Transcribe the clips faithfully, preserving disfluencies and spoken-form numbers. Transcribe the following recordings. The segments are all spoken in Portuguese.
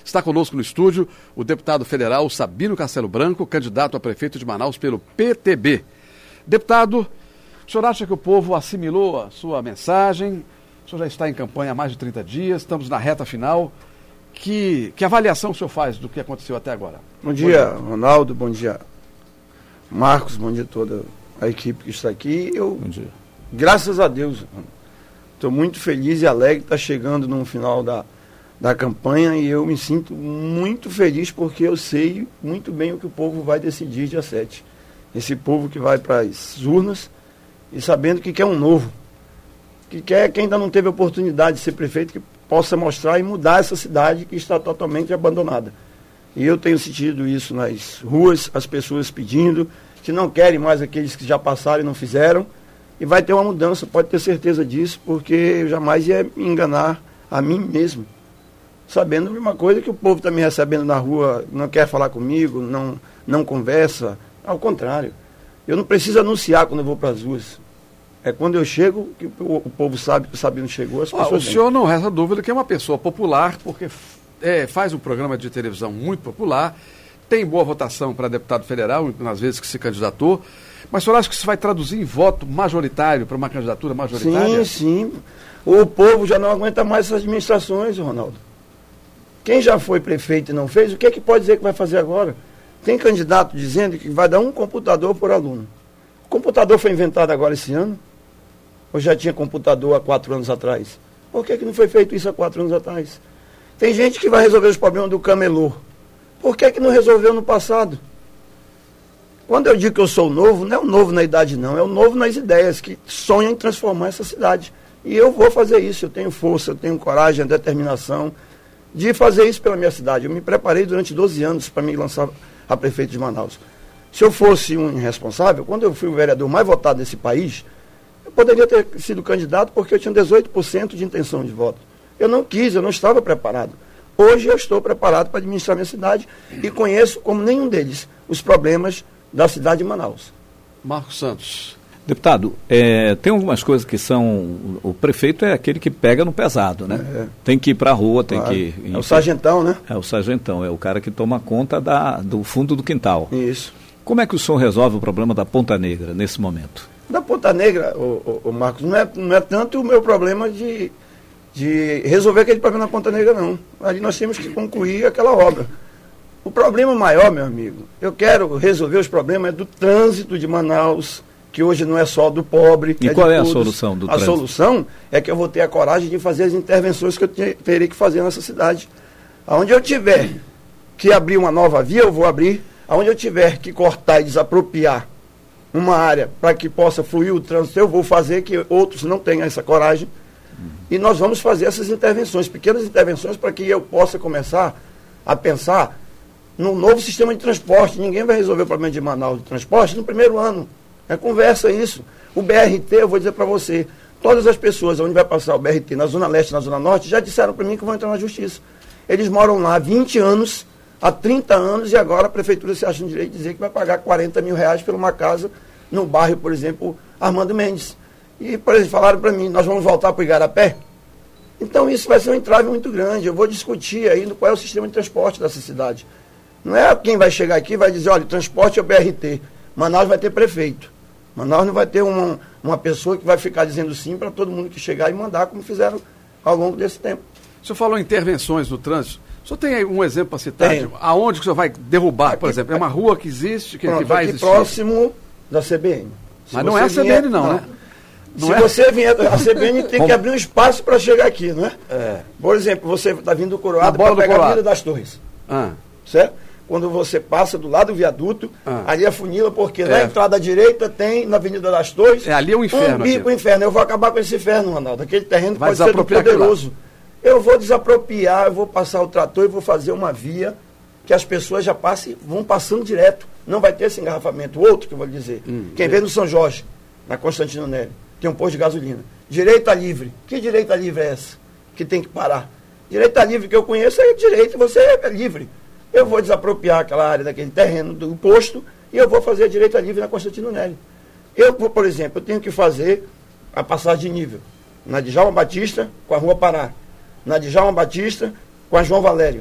Está conosco no estúdio o deputado federal Sabino Castelo Branco, candidato a prefeito de Manaus pelo P T B. Deputado, o senhor acha que o povo assimilou a sua mensagem? O senhor já está em campanha há mais de trinta dias, estamos na reta final. Que, que avaliação o senhor faz do que aconteceu até agora? Bom dia, Ronaldo, bom dia, Marcos, bom dia a toda a equipe que está aqui. Eu, bom dia. Graças a Deus, estou muito feliz e alegre de estar chegando no final da, da campanha e eu me sinto muito feliz porque eu sei muito bem o que o povo vai decidir dia sete. Esse povo que vai para as urnas e sabendo que quer um novo, que quer quem ainda não teve oportunidade de ser prefeito, que possa mostrar e mudar essa cidade que está totalmente abandonada. E eu tenho sentido isso nas ruas, as pessoas pedindo, que não querem mais aqueles que já passaram e não fizeram, e vai ter uma mudança, pode ter certeza disso, porque eu jamais ia me enganar a mim mesmo, sabendo de uma coisa que o povo está me recebendo na rua, não quer falar comigo, não, não conversa, ao contrário. Eu não preciso anunciar quando eu vou para as ruas. É quando eu chego que o, o povo sabe que o Sabino chegou. As ah, o senhor não resta dúvida que é uma pessoa popular, porque é, faz um programa de televisão muito popular, tem boa votação para deputado federal, nas vezes que se candidatou, mas o senhor acha que isso vai traduzir em voto majoritário para uma candidatura majoritária? Sim, sim. O povo já não aguenta mais essas administrações, Ronaldo. Quem já foi prefeito e não fez, o que é que pode dizer que vai fazer agora? Tem candidato dizendo que vai dar um computador por aluno. O computador foi inventado agora esse ano? Ou já tinha computador há quatro anos atrás? Por que que não foi feito isso há quatro anos atrás? Tem gente que vai resolver os problemas do camelô. Por que que não resolveu no passado? Quando eu digo que eu sou novo, não é o novo na idade não, é o novo nas ideias, que sonham em transformar essa cidade. E eu vou fazer isso, eu tenho força, eu tenho coragem, determinação de fazer isso pela minha cidade. Eu me preparei durante doze anos para me lançar a prefeito de Manaus. Se eu fosse um irresponsável, quando eu fui o vereador mais votado nesse país, eu poderia ter sido candidato porque eu tinha dezoito por cento de intenção de voto. Eu não quis, eu não estava preparado. Hoje eu estou preparado para administrar minha cidade e conheço, como nenhum deles, os problemas da cidade de Manaus. Marcos Santos. Deputado, é, tem algumas coisas que são... O prefeito é aquele que pega no pesado, né? É. Tem que ir para a rua, tem claro. que... É o sargentão, né? É o sargentão, é o cara que toma conta da, do fundo do quintal. Isso. Como é que o senhor resolve o problema da Ponta Negra nesse momento? Da Ponta Negra, o, o, o Marcos, não é, não é tanto o meu problema de, de resolver aquele problema na Ponta Negra, não. Ali nós temos que concluir aquela obra. O problema maior, meu amigo, eu quero resolver os problemas do trânsito de Manaus, que hoje não é só do pobre. E é qual é todos. a solução do a trânsito? A solução é que eu vou ter a coragem de fazer as intervenções que eu te, terei que fazer nessa cidade. Aonde eu tiver que abrir uma nova via, eu vou abrir. Aonde eu tiver que cortar e desapropriar uma área para que possa fluir o trânsito, eu vou fazer, que outros não tenham essa coragem. Uhum. E nós vamos fazer essas intervenções, pequenas intervenções, para que eu possa começar a pensar no novo sistema de transporte. Ninguém vai resolver o problema de Manaus de transporte no primeiro ano. É conversa isso. O B R T, eu vou dizer para você, todas as pessoas onde vai passar o B R T, na Zona Leste e na Zona Norte, já disseram para mim que vão entrar na justiça. Eles moram lá há vinte anos, há trinta anos, e agora a prefeitura se acha no direito de dizer que vai pagar quarenta mil reais por uma casa no bairro, por exemplo, Armando Mendes. E, por exemplo, falaram para mim, nós vamos voltar para o Igarapé? Então isso vai ser um entrave muito grande. Eu vou discutir aí qual é o sistema de transporte dessa cidade. Não é quem vai chegar aqui e vai dizer, olha, transporte é o B R T. Manaus vai ter prefeito. Manaus não vai ter uma, uma pessoa que vai ficar dizendo sim para todo mundo que chegar e mandar, como fizeram ao longo desse tempo. O senhor falou em intervenções no trânsito. O senhor tem aí um exemplo para citar? Tenho. De, aonde que o senhor vai derrubar, aqui, por exemplo? É uma rua que existe, que, pronto, que vai aqui existir? Próximo da C B N. Se Mas não é a C B N não, não. né? Não Se é? você vier, a C B N tem que abrir um espaço para chegar aqui, não é? É. Por exemplo, você está vindo do Coroado para pegar Coroado. a Avenida das Torres. Ah. Certo? Quando você passa do lado do viaduto, ah. ali a funila, porque é. na entrada à direita tem, na Avenida das Torres, é, ali é um inferno. Um bico inferno. Eu vou acabar com esse inferno, Ronaldo. Aquele terreno vai pode ser do poderoso. Eu vou desapropriar, eu vou passar o trator e vou fazer uma via que as pessoas já passem, vão passando direto. Não vai ter esse engarrafamento. Outro que eu vou dizer. Hum, Quem é. vê no São Jorge, na Constantino Nery, tem um posto de gasolina. Direita livre. Que direita livre é essa? Que tem que parar. Direita livre que eu conheço é direita, você é livre. Eu vou desapropriar aquela área daquele terreno do posto e eu vou fazer a direita livre na Constantino Nery. Eu, por exemplo, eu tenho que fazer a passagem de nível na Djalma Batista com a Rua Pará, na Djalma Batista com a João Valério.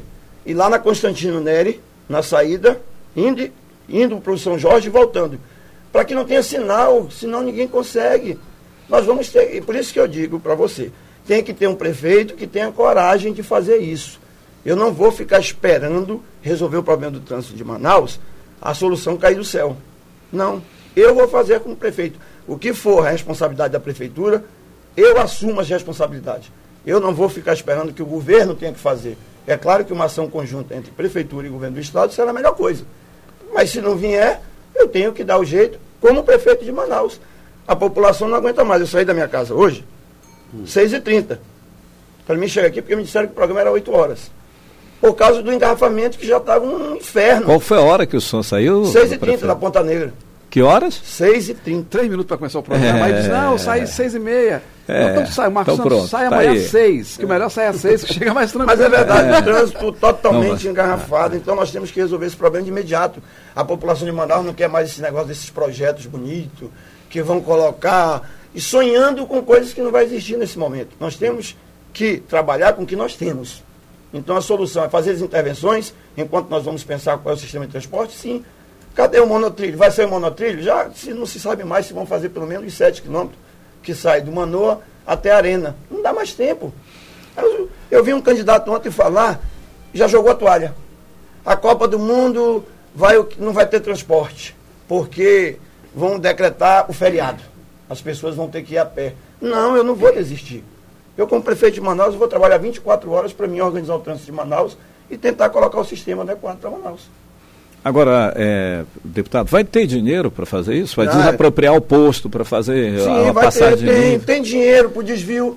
e lá na Constantino Neri, na saída, indo, indo para o São Jorge e voltando. Para que não tenha sinal, senão ninguém consegue. Nós vamos ter, e por isso que eu digo para você, tem que ter um prefeito que tenha coragem de fazer isso. Eu não vou ficar esperando resolver o problema do trânsito de Manaus, a solução cair do céu. Não, eu vou fazer como prefeito. O que for a responsabilidade da prefeitura, eu assumo as responsabilidades. Eu não vou ficar esperando que o governo tenha que fazer. É claro que uma ação conjunta entre prefeitura e governo do estado será a melhor coisa. Mas se não vier, eu tenho que dar o jeito como prefeito de Manaus. A população não aguenta mais. Eu saí da minha casa hoje, hum. seis e trinta. Para mim chegar aqui, porque me disseram que o programa era oito horas. Por causa do engarrafamento que já estava um inferno. Qual foi a hora que o senhor saiu? seis e trinta da Ponta Negra. Que horas? seis e trinta. Três minutos para começar o programa. É, aí diz, não, eu saí seis e meia. É, não, então sai, Marcos então Santos, sai tá amanhã aí. às seis. Que o melhor sai às seis, que chega mais tranquilo. Mas é verdade, é. o trânsito totalmente não, engarrafado. Então nós temos que resolver esse problema de imediato. A população de Manaus não quer mais esse negócio desses projetos bonitos, que vão colocar, e sonhando com coisas que não vai existir nesse momento. Nós temos que trabalhar com o que nós temos. Então a solução é fazer as intervenções, enquanto nós vamos pensar qual é o sistema de transporte, sim. Cadê o monotrilho? Vai sair o monotrilho? Já se não se sabe mais se vão fazer pelo menos os sete quilômetros que sai do Manoa até a Arena. Não dá mais tempo. Eu, eu vi um candidato ontem falar, já jogou a toalha. A Copa do Mundo vai, não vai ter transporte, porque vão decretar o feriado. As pessoas vão ter que ir a pé. Não, eu não vou desistir. Eu, como prefeito de Manaus, vou trabalhar vinte e quatro horas para mim organizar o trânsito de Manaus e tentar colocar o sistema adequado para Manaus. Agora, é, deputado, vai ter dinheiro para fazer isso? Vai ah, desapropriar o posto para fazer sim, a, a vai passagem? Ter, tem, tem dinheiro para o desvio.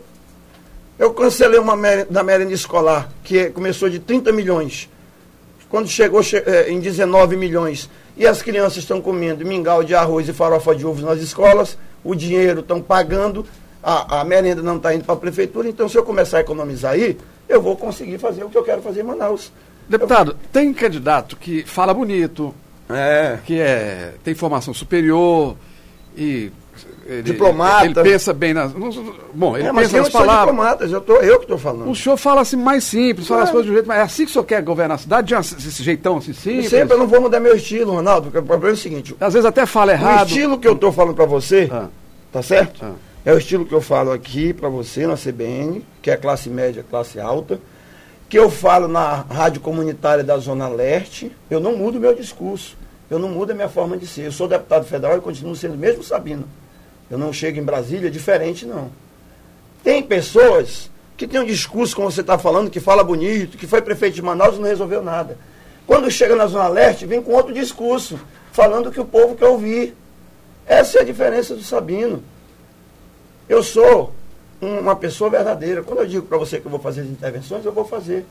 Eu cancelei uma da merenda escolar, que começou de trinta milhões. Quando chegou che, é, em dezenove milhões, e as crianças estão comendo mingau de arroz e farofa de ovos nas escolas, o dinheiro estão pagando, a, a merenda não está indo para a prefeitura, então se eu começar a economizar aí, eu vou conseguir fazer o que eu quero fazer em Manaus. Deputado, eu... tem candidato que fala bonito, é. que é, tem formação superior e... Ele, diplomata. Ele pensa bem nas... Bom, ele é, mas pensa eu nas sou palavras. diplomata, eu, tô, eu que estou falando. O senhor fala assim mais simples, fala é. as coisas de um jeito, mas é assim que o senhor quer governar a cidade, de esse jeitão assim simples? Sempre eu não vou mudar meu estilo, Ronaldo, porque o problema é o seguinte... Às vezes até fala errado. O estilo que eu estou falando para você, ah. tá certo? Ah. É o estilo que eu falo aqui para você na C B N, que é classe média, classe alta, que eu falo na rádio comunitária da Zona Leste. Eu não mudo meu discurso, eu não mudo a minha forma de ser. Eu sou deputado federal e continuo sendo mesmo Sabino. Eu não chego em Brasília diferente, não. Tem pessoas que têm um discurso, como você está falando, que fala bonito, que foi prefeito de Manaus e não resolveu nada. Quando chega na Zona Leste, vem com outro discurso, falando o que o povo quer ouvir. Essa é a diferença do Sabino. Eu sou uma pessoa verdadeira. Quando eu digo para você que eu vou fazer as intervenções, eu vou fazer.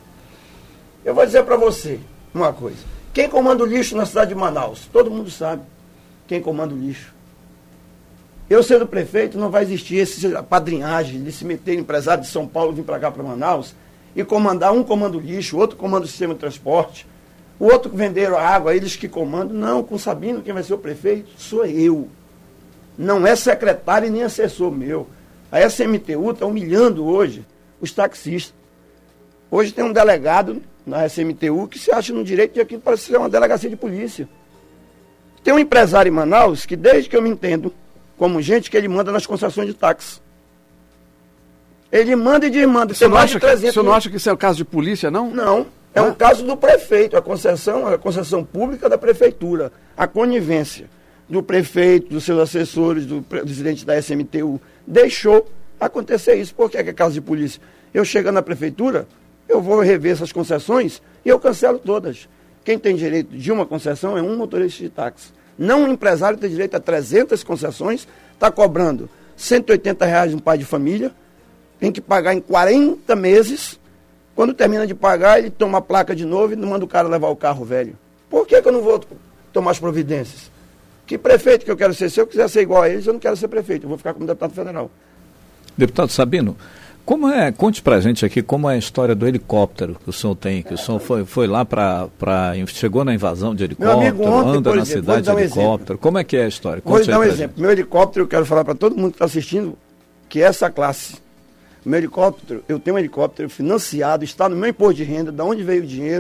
Eu vou dizer para você uma coisa. Quem comanda o lixo na cidade de Manaus? Todo mundo sabe quem comanda o lixo. Eu, sendo prefeito, não vai existir essa padrinhagem de se meter empresário de São Paulo vir para cá, para Manaus, e comandar, um comanda o lixo, outro comanda o sistema de transporte, o outro venderam a água, eles que comandam. Não, com Sabino, quem vai ser o prefeito sou eu. Não é secretário e nem assessor meu. A S M T U está humilhando hoje os taxistas. Hoje tem um delegado na S M T U que se acha no direito de aquilo para ser uma delegacia de polícia. Tem um empresário em Manaus que, desde que eu me entendo como gente, que ele manda nas concessões de táxi. Ele manda e desmanda. Você não, acha que, você não acha que isso é o caso de polícia, não? Não. É ah. um caso do prefeito. A concessão é a concessão pública da prefeitura. A conivência do prefeito, dos seus assessores, do presidente da S M T U, deixou acontecer isso. Por que é, que é caso de polícia? Eu chegando na prefeitura, eu vou rever essas concessões e eu cancelo todas. Quem tem direito de uma concessão é um motorista de táxi. Não um empresário tem direito a trezentas concessões, está cobrando cento e oitenta reais um pai de família, tem que pagar em quarenta meses. Quando termina de pagar, ele toma a placa de novo e não manda o cara levar o carro velho. Por que, que eu não vou tomar as providências? Que prefeito que eu quero ser? Se eu quiser ser igual a eles, eu não quero ser prefeito, eu vou ficar como deputado federal. Deputado Sabino, como é, conte pra gente aqui como é a história do helicóptero que o senhor tem, que o senhor foi, foi lá para, chegou na invasão de helicóptero, amigo, ontem, anda na exemplo, cidade de um helicóptero, exemplo. Como é que é a história? Conte vou dar um exemplo, gente. Meu helicóptero, eu quero falar para todo mundo que está assistindo, que essa classe, meu helicóptero, eu tenho um helicóptero financiado, está no meu imposto de renda, de onde veio o dinheiro,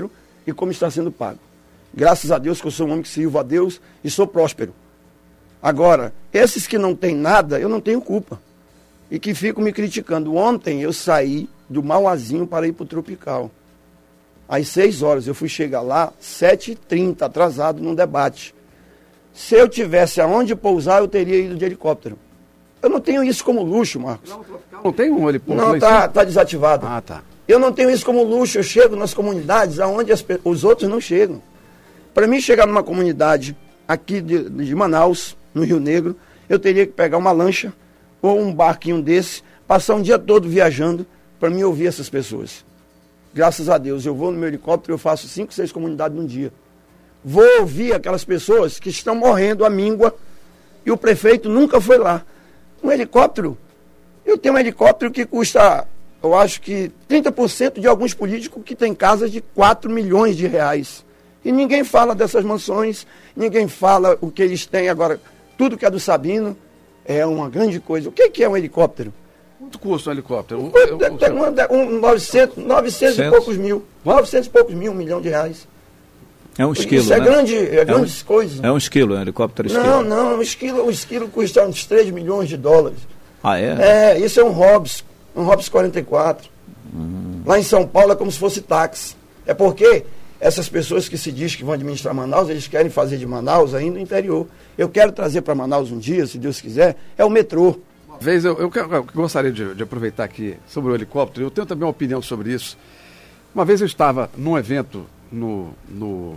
e como está sendo pago. Graças a Deus que eu sou um homem que sirvo a Deus e sou próspero. Agora, esses que não têm nada, eu não tenho culpa. E que ficam me criticando. Ontem eu saí do Mauazinho para ir para o Tropical. Às seis horas, eu fui chegar lá, sete e trinta, atrasado num debate. Se eu tivesse aonde pousar, eu teria ido de helicóptero. Eu não tenho isso como luxo, Marcos. Não, não tem um helicóptero? Não, está tá desativado. Ah, tá. Eu não tenho isso como luxo, eu chego nas comunidades aonde as, os outros não chegam. Para mim chegar numa comunidade aqui de, de Manaus, no Rio Negro, eu teria que pegar uma lancha ou um barquinho desse, passar um dia todo viajando para mim ouvir essas pessoas. Graças a Deus, eu vou no meu helicóptero, eu faço cinco, seis comunidades num dia. Vou ouvir aquelas pessoas que estão morrendo à míngua e o prefeito nunca foi lá. Um helicóptero, eu tenho um helicóptero que custa, eu acho que trinta por cento de alguns políticos que têm casas de quatro milhões de reais. E ninguém fala dessas mansões, ninguém fala o que eles têm agora. Tudo que é do Sabino é uma grande coisa. O que, que é um helicóptero? Quanto custa um helicóptero? Tem um, um novecentos, novecentos e poucos mil. novecentos e poucos mil, um milhão de reais. É um esquilo, Isso é né? grande, é, é grandes um, coisas. É um esquilo, um helicóptero esquilo. Não, não, um esquilo, um esquilo custa uns três milhões de dólares. Ah, é? É, isso é um Hobbs, um Hobbs quarenta e quatro. Hum. Lá em São Paulo é como se fosse táxi. É porque essas pessoas que se diz que vão administrar Manaus, eles querem fazer de Manaus ainda o interior. Eu quero trazer para Manaus um dia, se Deus quiser, é o metrô. Uma vez, eu, eu, eu gostaria de, de aproveitar aqui sobre o helicóptero, eu tenho também uma opinião sobre isso. Uma vez eu estava num evento no, no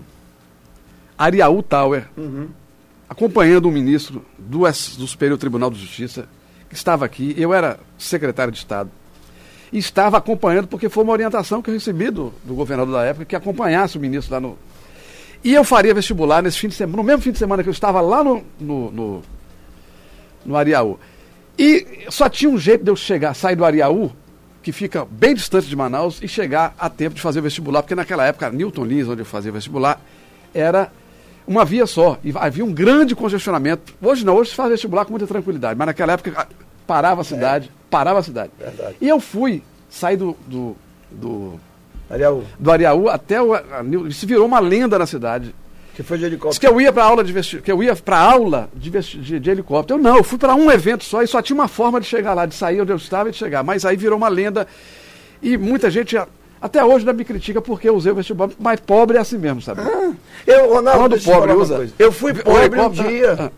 Ariaú Tower, uhum. acompanhando um ministro do, do Superior Tribunal de Justiça, que estava aqui, eu era secretário de Estado, e estava acompanhando, porque foi uma orientação que eu recebi do, do governador da época, que acompanhasse o ministro lá no... E eu faria vestibular nesse fim de semana, no mesmo fim de semana que eu estava lá no, no, no, no Ariaú. E só tinha um jeito de eu chegar, sair do Ariaú, que fica bem distante de Manaus, e chegar a tempo de fazer o vestibular, porque naquela época, Newton Lins, onde eu fazia vestibular, era uma via só, e havia um grande congestionamento. Hoje não, hoje se faz vestibular com muita tranquilidade, mas naquela época parava a cidade, é. parava a cidade. Verdade. E eu fui, saí do... do, do Ariaú. Do Ariaú até o... Se virou uma lenda na cidade. Que foi de helicóptero. Diz que eu ia para aula de vesti... que eu ia para aula de, vesti... de, de helicóptero. Eu não, eu fui para um evento só e só tinha uma forma de chegar lá, de sair onde eu estava e de chegar. Mas aí virou uma lenda e muita gente até hoje ainda me critica porque eu usei o vestibular. Mas pobre é assim mesmo, sabe? Ah, eu, Ronaldo, Quando pobre usa. Eu fui pobre um dia. Ah.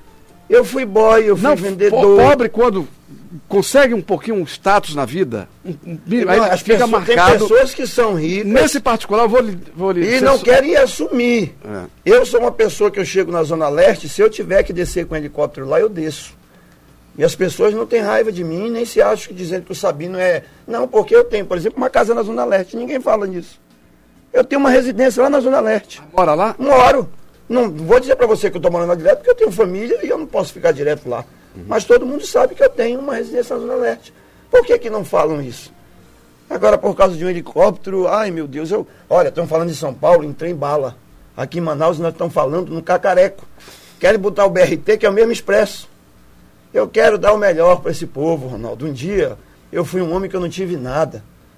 Eu fui boy, eu fui não, vendedor. Pobre quando consegue um pouquinho um status na vida, um, um, não, aí as fica pessoas, marcado. Tem pessoas que são ricas. Nesse particular, eu vou lhe. Vou lhe e não querem assumir. É. Eu sou uma pessoa que eu chego na Zona Leste, se eu tiver que descer com um helicóptero lá, eu desço. E as pessoas não têm raiva de mim, nem se acham que dizendo que o Sabino é. Não, porque eu tenho, por exemplo, uma casa na Zona Leste, ninguém fala nisso. Eu tenho uma residência lá na Zona Leste. Mora lá? Moro. Não vou dizer para você que eu estou morando lá direto, porque eu tenho família e eu não posso ficar direto lá. Uhum. Mas todo mundo sabe que eu tenho uma residência na Zona Leste. Por que que não falam isso? Agora, por causa de um helicóptero, ai meu Deus, eu... Olha, estão falando de São Paulo, em trem-bala. Aqui em Manaus nós estamos falando no Cacareco. Querem botar o B R T, que é o mesmo expresso. Eu quero dar o melhor para esse povo, Ronaldo. Um dia, eu fui um homem que eu não tive nada.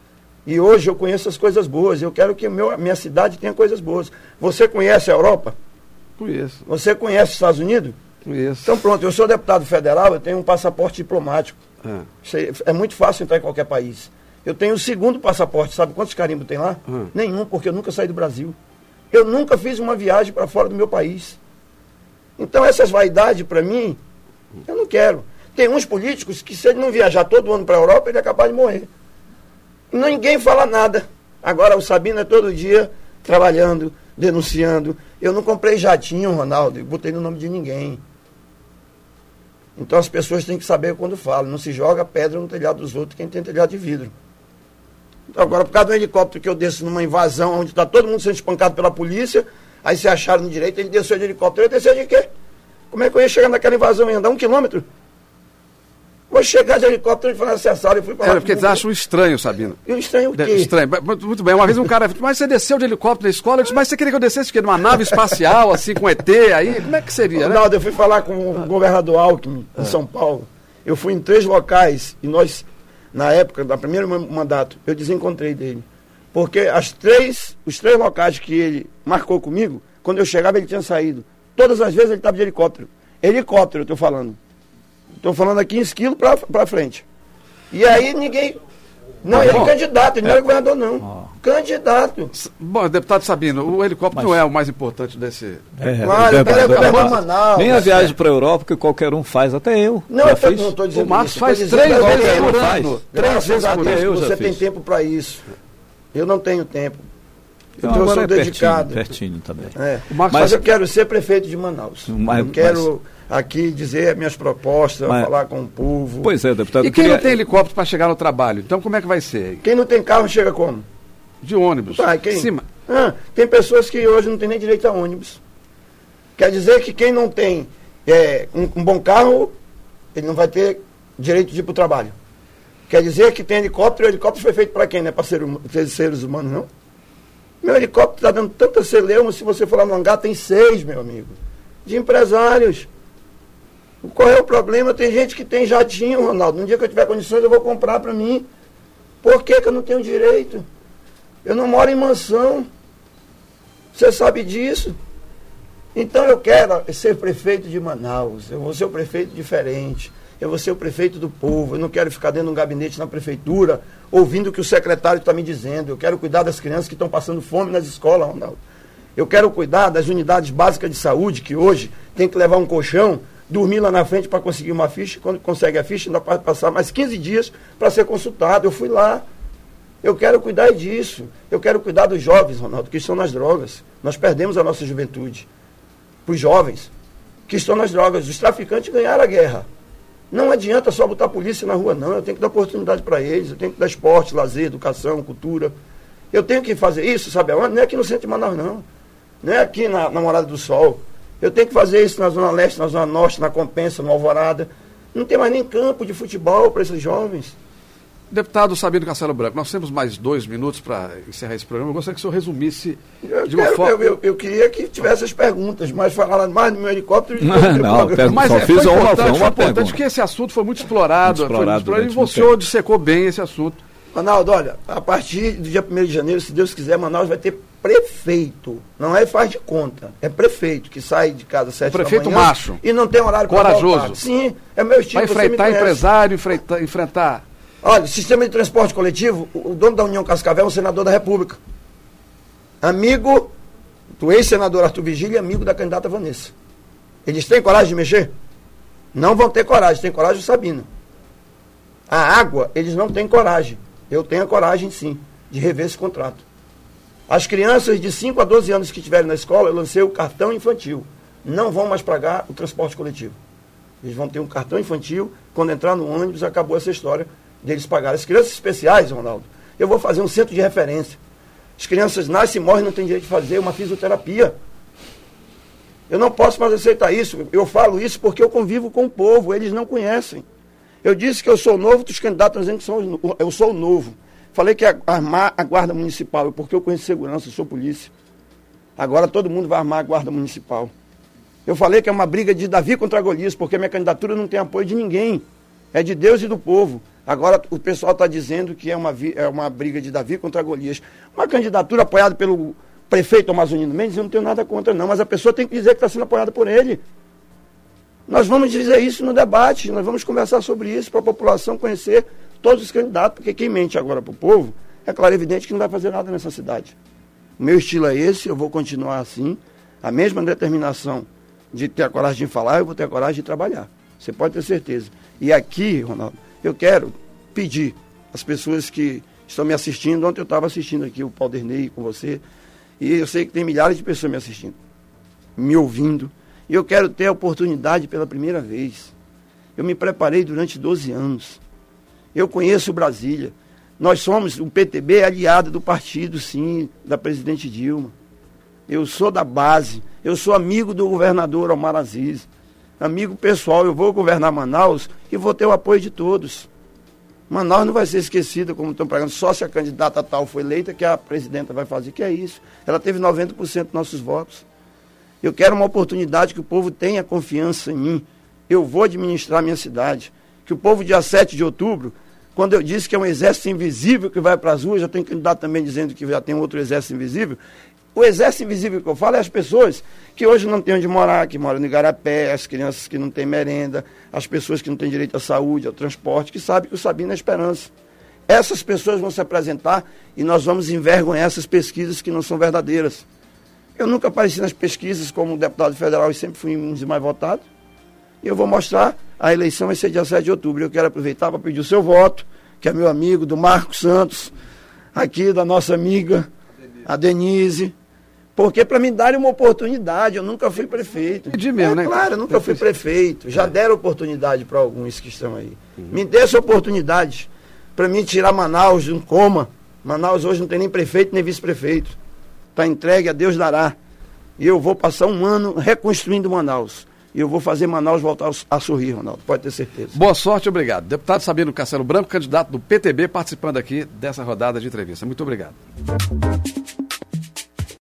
E hoje eu conheço as coisas boas. Eu quero que a minha cidade tenha coisas boas. Você conhece a Europa? Conheço. Você conhece os Estados Unidos? Conheço. Então pronto, eu sou deputado federal, eu tenho um passaporte diplomático. É, é muito fácil entrar em qualquer país. Eu tenho o segundo passaporte, sabe quantos carimbos tem lá? Hum. Nenhum, porque eu nunca saí do Brasil. Eu nunca fiz uma viagem para fora do meu país. Então essas vaidades, para mim, eu não quero. Tem uns políticos que se ele não viajar todo ano para a Europa, ele é capaz de morrer. E ninguém fala nada. Agora o Sabino é todo dia trabalhando, denunciando. Eu não comprei jatinho, Ronaldo, eu botei no nome de ninguém. Então as pessoas têm que saber quando falam. Não se joga pedra no telhado dos outros quem tem telhado de vidro. Então, agora, por causa do helicóptero que eu desço numa invasão onde está todo mundo sendo espancado pela polícia, aí se acharam no direito, ele desceu de helicóptero. Eu desceu de quê? Como é que eu ia chegar naquela invasão e andar um quilômetro? Vou chegar de helicóptero e foi necessário. Eu fui para é, porque eles acham estranho, Sabino. Eu estranho o quê? Estranho. Muito bem. Uma vez um cara falou, mas você desceu de helicóptero na escola? Eu disse, mas você queria que eu descesse o quê? Numa nave espacial, assim, com E T? Aí, como é que seria, Ronaldo, né? eu fui falar com o governador Alckmin, em São Paulo. Eu fui em três locais e nós, na época, do primeiro mandato, eu desencontrei dele. Porque as três, os três locais que ele marcou comigo, quando eu chegava ele tinha saído. Todas as vezes ele estava de helicóptero. Helicóptero, eu estou falando. Estou falando aqui em Esquilo para frente. E aí ninguém... Não, ele é candidato, ele não é governador, não. Oh. Candidato. Bom, deputado Sabino, o helicóptero Mas... não é o mais importante desse... É, claro, é, é, é, Manaus, nem a viagem para a Europa que qualquer um faz, até eu. Não, eu tô, não estou dizendo o Marcos isso. faz dizendo, três vezes por ano. Três vezes por ano. Você tem tempo para isso. Eu não tenho tempo. Então, então eu sou é dedicado. Pertinho, pertinho também. É. Mas, mas eu quero ser prefeito de Manaus. Mas, eu quero... Mas... aqui dizer minhas propostas, mas, falar com o povo. Pois é, deputado. E quem queria... não tem helicóptero para chegar no trabalho? Então como é que vai ser? Quem não tem carro chega como? De ônibus. Tá, quem? Cima. Ah, tem pessoas que hoje não tem nem direito a ônibus. Quer dizer que quem não tem é, um, um bom carro, ele não vai ter direito de ir para o trabalho. Quer dizer que tem helicóptero, o helicóptero foi feito para quem? Não é para ser, ser seres humanos, não? Meu helicóptero está dando tanta celeuma, se você for lá no hangar, tem seis, meu amigo, de empresários. Qual é o problema? Tem gente que tem jatinho, Ronaldo. No dia que eu tiver condições, eu vou comprar para mim. Por que que eu não tenho direito? Eu não moro em mansão. Você sabe disso? Então eu quero ser prefeito de Manaus. Eu vou ser o prefeito diferente. Eu vou ser o prefeito do povo. Eu não quero ficar dentro de um gabinete na prefeitura, ouvindo o que o secretário está me dizendo. Eu quero cuidar das crianças que estão passando fome nas escolas, Ronaldo. Eu quero cuidar das unidades básicas de saúde, que hoje tem que levar um colchão, dormir lá na frente para conseguir uma ficha, quando consegue a ficha, ainda pode passar mais quinze dias para ser consultado. Eu fui lá. Eu quero cuidar disso. Eu quero cuidar dos jovens, Ronaldo, que estão nas drogas. Nós perdemos a nossa juventude. Para os jovens que estão nas drogas. Os traficantes ganharam a guerra. Não adianta só botar a polícia na rua, não. Eu tenho que dar oportunidade para eles. Eu tenho que dar esporte, lazer, educação, cultura. Eu tenho que fazer isso, sabe aonde? Não é aqui no centro de Manaus, não. Não é aqui na, na Morada do Sol. Eu tenho que fazer isso na Zona Leste, na Zona Norte, na Compensa, no Alvorada. Não tem mais nem campo de futebol para esses jovens. Deputado Sabino Castelo Branco, nós temos mais dois minutos para encerrar esse programa. Eu gostaria que o senhor resumisse eu de uma quero, forma... Eu, eu, eu queria que tivesse as perguntas, mas falaram mais do meu helicóptero... Não, não, não mas só é, fiz foi uma, importante, uma foi importante pergunta. que esse assunto foi muito explorado. Muito explorado, foi muito explorado e o senhor dissecou bem esse assunto. Ronaldo, olha, a partir do dia primeiro de janeiro, se Deus quiser, Manaus vai ter prefeito. Não é faz de conta, é prefeito que sai de casa às sete da manhã. Prefeito macho. E não tem horário para voltar. Corajoso. Sim, é meu estilo. Vai enfrentar empresário, enfrentar... enfrentar... Olha, o sistema de transporte coletivo, o dono da União Cascavel é um senador da República. Amigo do ex-senador Arthur Vigílio e amigo da candidata Vanessa. Eles têm coragem de mexer? Não vão ter coragem, tem coragem o Sabino. A água, eles não têm coragem. Eu tenho a coragem, sim, de rever esse contrato. As crianças de cinco a doze anos que estiverem na escola, eu lancei o cartão infantil. Não vão mais pagar o transporte coletivo. Eles vão ter um cartão infantil, quando entrar no ônibus, acabou essa história deles pagarem. As crianças especiais, Ronaldo, eu vou fazer um centro de referência. As crianças nascem e morrem, não tem direito de fazer uma fisioterapia. Eu não posso mais aceitar isso. Eu falo isso porque eu convivo com o povo, eles não conhecem. Eu disse que eu sou novo, os candidatos dizendo que são, eu sou novo. Falei que ia armar a guarda municipal, porque eu conheço segurança, eu sou polícia. Agora todo mundo vai armar a guarda municipal. Eu falei que é uma briga de Davi contra Golias, porque minha candidatura não tem apoio de ninguém. É de Deus e do povo. Agora o pessoal está dizendo que é uma, é uma briga de Davi contra Golias. Uma candidatura apoiada pelo prefeito Amazonino Mendes, eu não tenho nada contra não, mas a pessoa tem que dizer que está sendo apoiada por ele. Nós vamos dizer isso no debate, nós vamos conversar sobre isso para a população conhecer todos os candidatos, porque quem mente agora para o povo, é claro, evidente que não vai fazer nada nessa cidade. O meu estilo é esse, eu vou continuar assim, a mesma determinação de ter a coragem de falar, eu vou ter a coragem de trabalhar. Você pode ter certeza. E aqui, Ronaldo, eu quero pedir às pessoas que estão me assistindo, ontem eu estava assistindo aqui o Pauderney com você, e eu sei que tem milhares de pessoas me assistindo, me ouvindo, e eu quero ter a oportunidade pela primeira vez. Eu me preparei durante doze anos. Eu conheço Brasília. Nós somos, o P T B é aliado do partido, sim, da presidente Dilma. Eu sou da base, eu sou amigo do governador Omar Aziz, amigo pessoal, eu vou governar Manaus e vou ter o apoio de todos. Manaus não vai ser esquecida, como estão pregando, só se a candidata tal foi eleita, que a presidenta vai fazer, que é isso. Ela teve noventa por cento dos nossos votos. Eu quero uma oportunidade que o povo tenha confiança em mim. Eu vou administrar a minha cidade. Que o povo, dia sete de outubro, quando eu disse que é um exército invisível que vai para as ruas, eu tenho candidato também dizendo que já tem outro exército invisível. O exército invisível que eu falo é as pessoas que hoje não têm onde morar, que moram no Igarapé, as crianças que não têm merenda, as pessoas que não têm direito à saúde, ao transporte, que sabem que o Sabino é esperança. Essas pessoas vão se apresentar e nós vamos envergonhar essas pesquisas que não são verdadeiras. Eu nunca apareci nas pesquisas como deputado federal e sempre fui um dos mais votados. E eu vou mostrar, a eleição vai ser dia sete de outubro. Eu quero aproveitar para pedir o seu voto, que é meu amigo, do Marcos Santos, aqui da nossa amiga, a Denise, porque para me darem uma oportunidade, eu nunca fui prefeito. Pedir mesmo, é, né? Claro, eu nunca fui prefeito, já deram oportunidade para alguns que estão aí. Uhum. Me dê essa oportunidade para mim tirar Manaus de um coma. Manaus hoje não tem nem prefeito nem vice-prefeito. Está entregue, a Deus dará. E eu vou passar um ano reconstruindo Manaus. E eu vou fazer Manaus voltar a sorrir, Ronaldo, pode ter certeza. Boa sorte, obrigado. Deputado Sabino Castelo Branco, candidato do P T B, participando aqui dessa rodada de entrevista. Muito obrigado.